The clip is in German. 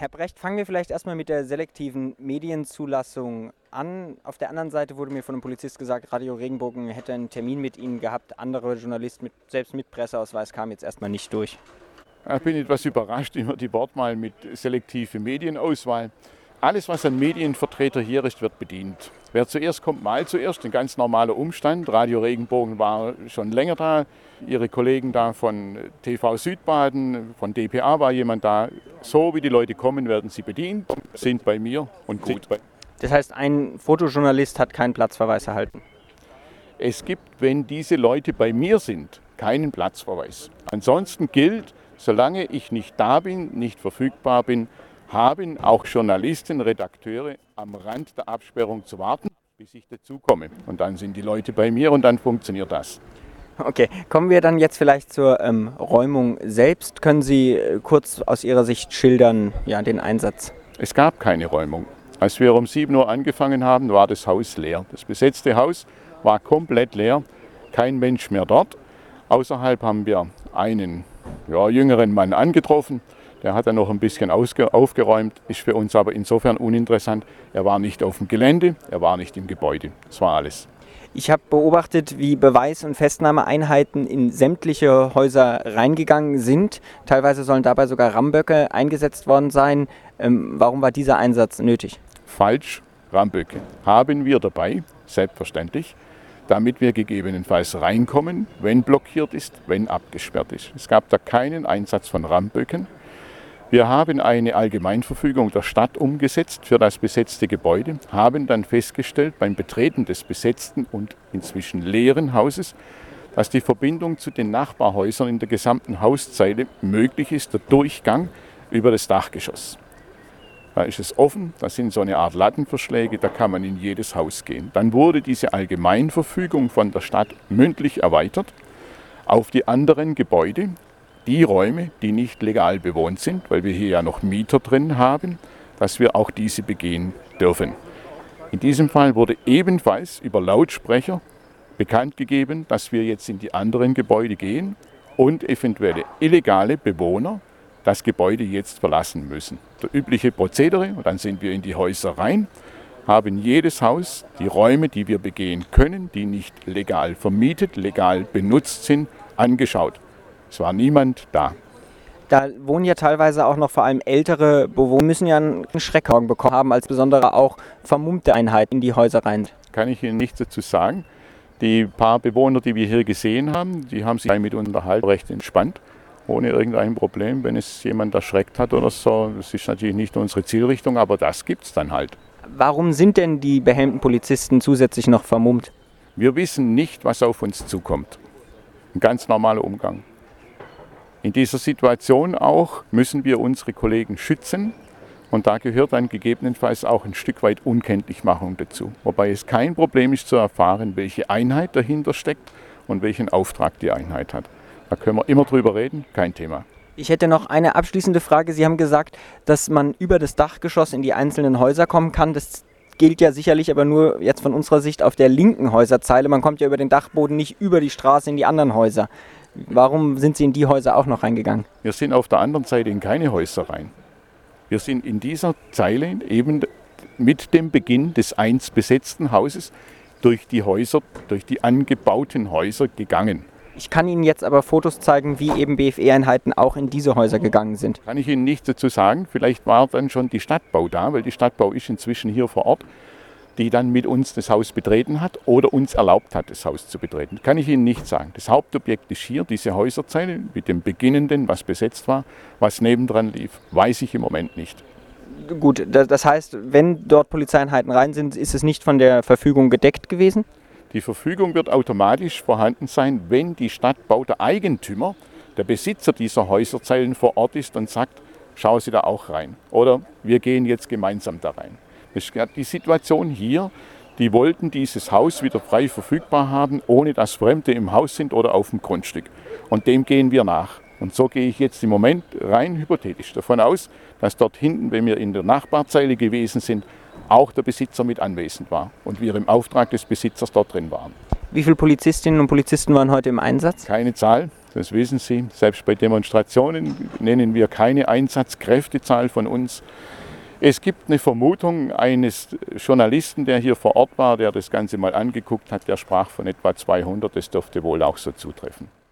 Herr Brecht, fangen wir vielleicht erstmal mit der selektiven Medienzulassung an. Auf der anderen Seite wurde mir von einem Polizist gesagt, Radio Regenbogen hätte einen Termin mit Ihnen gehabt. Andere Journalisten, selbst mit Presseausweis, kamen jetzt erstmal nicht durch. Ich bin etwas überrascht über die Wortwahl mit selektive Medienauswahl. Alles, was an Medienvertreter hier ist, wird bedient. Wer zuerst kommt, mal zuerst. Ein ganz normaler Umstand. Radio Regenbogen war schon länger da. Ihre Kollegen da von TV Südbaden, von dpa war jemand da. So wie die Leute kommen, werden sie bedient, sind bei mir und gut. Das heißt, ein Fotojournalist hat keinen Platzverweis erhalten? Es gibt, wenn diese Leute bei mir sind, keinen Platzverweis. Ansonsten gilt, solange ich nicht da bin, nicht verfügbar bin, haben auch Journalisten, Redakteure am Rand der Absperrung zu warten, bis ich dazukomme. Und dann sind die Leute bei mir und dann funktioniert das. Okay, kommen wir dann jetzt vielleicht zur Räumung selbst. Können Sie kurz aus Ihrer Sicht schildern, den Einsatz? Es gab keine Räumung. Als wir um 7 Uhr angefangen haben, war das Haus leer. Das besetzte Haus war komplett leer, kein Mensch mehr dort. Außerhalb haben wir einen jüngeren Mann angetroffen. Der hat dann noch ein bisschen aufgeräumt, ist für uns aber insofern uninteressant. Er war nicht auf dem Gelände, er war nicht im Gebäude. Das war alles. Ich habe beobachtet, wie Beweis- und Festnahmeeinheiten in sämtliche Häuser reingegangen sind. Teilweise sollen dabei sogar Ramböcke eingesetzt worden sein. Warum war dieser Einsatz nötig? Falsch, Ramböcke haben wir dabei, selbstverständlich, damit wir gegebenenfalls reinkommen, wenn blockiert ist, wenn abgesperrt ist. Es gab da keinen Einsatz von Ramböcken. Wir haben eine Allgemeinverfügung der Stadt umgesetzt für das besetzte Gebäude, haben dann festgestellt beim Betreten des besetzten und inzwischen leeren Hauses, dass die Verbindung zu den Nachbarhäusern in der gesamten Hauszeile möglich ist, der Durchgang über das Dachgeschoss. Da ist es offen, das sind so eine Art Lattenverschläge, da kann man in jedes Haus gehen. Dann wurde diese Allgemeinverfügung von der Stadt mündlich erweitert auf die anderen Gebäude. Die Räume, die nicht legal bewohnt sind, weil wir hier ja noch Mieter drin haben, dass wir auch diese begehen dürfen. In diesem Fall wurde ebenfalls über Lautsprecher bekannt gegeben, dass wir jetzt in die anderen Gebäude gehen und eventuelle illegale Bewohner das Gebäude jetzt verlassen müssen. Der übliche Prozedere, und dann sind wir in die Häuser rein, haben jedes Haus die Räume, die wir begehen können, die nicht legal vermietet, legal benutzt sind, angeschaut. Es war niemand da. Da wohnen ja teilweise auch noch vor allem ältere Bewohner, müssen ja einen Schreckhaken bekommen haben, als besondere auch vermummte Einheiten in die Häuser rein. Kann ich Ihnen nichts dazu sagen. Die paar Bewohner, die wir hier gesehen haben, die haben sich mit uns unterhalten, recht entspannt, ohne irgendein Problem. Wenn es jemand erschreckt hat oder so, das ist natürlich nicht unsere Zielrichtung, aber das gibt es dann halt. Warum sind denn die behelmten Polizisten zusätzlich noch vermummt? Wir wissen nicht, was auf uns zukommt. Ein ganz normaler Umgang. In dieser Situation auch müssen wir unsere Kollegen schützen und da gehört dann gegebenenfalls auch ein Stück weit Unkenntlichmachung dazu. Wobei es kein Problem ist zu erfahren, welche Einheit dahinter steckt und welchen Auftrag die Einheit hat. Da können wir immer drüber reden, kein Thema. Ich hätte noch eine abschließende Frage. Sie haben gesagt, dass man über das Dachgeschoss in die einzelnen Häuser kommen kann. Das gilt ja sicherlich aber nur jetzt von unserer Sicht auf der linken Häuserzeile. Man kommt ja über den Dachboden nicht über die Straße in die anderen Häuser. Warum sind Sie in die Häuser auch noch reingegangen? Wir sind auf der anderen Seite in keine Häuser rein. Wir sind in dieser Zeile eben mit dem Beginn des einst besetzten Hauses durch die Häuser, durch die angebauten Häuser gegangen. Ich kann Ihnen jetzt aber Fotos zeigen, wie eben BFE-Einheiten auch in diese Häuser gegangen sind. Kann ich Ihnen nichts dazu sagen. Vielleicht war dann schon die Stadtbau da, weil die Stadtbau ist inzwischen hier vor Ort, die dann mit uns das Haus betreten hat oder uns erlaubt hat, das Haus zu betreten. Kann ich Ihnen nicht sagen. Das Hauptobjekt ist hier, diese Häuserzeile mit dem Beginnenden, was besetzt war, was nebendran lief, weiß ich im Moment nicht. Gut, das heißt, wenn dort Polizeieinheiten rein sind, ist es nicht von der Verfügung gedeckt gewesen? Die Verfügung wird automatisch vorhanden sein, wenn die Stadtbau, der Eigentümer, der Besitzer dieser Häuserzeilen vor Ort ist und sagt, schauen Sie da auch rein. Oder wir gehen jetzt gemeinsam da rein. Das ist die Situation hier, die wollten dieses Haus wieder frei verfügbar haben, ohne dass Fremde im Haus sind oder auf dem Grundstück. Und dem gehen wir nach. Und so gehe ich jetzt im Moment rein hypothetisch davon aus, dass dort hinten, wenn wir in der Nachbarzeile gewesen sind, auch der Besitzer mit anwesend war und wir im Auftrag des Besitzers dort drin waren. Wie viele Polizistinnen und Polizisten waren heute im Einsatz? Keine Zahl. Das wissen Sie. Selbst bei Demonstrationen nennen wir keine Einsatzkräftezahl von uns. Es gibt eine Vermutung eines Journalisten, der hier vor Ort war, der das Ganze mal angeguckt hat, der sprach von etwa 200. Das dürfte wohl auch so zutreffen.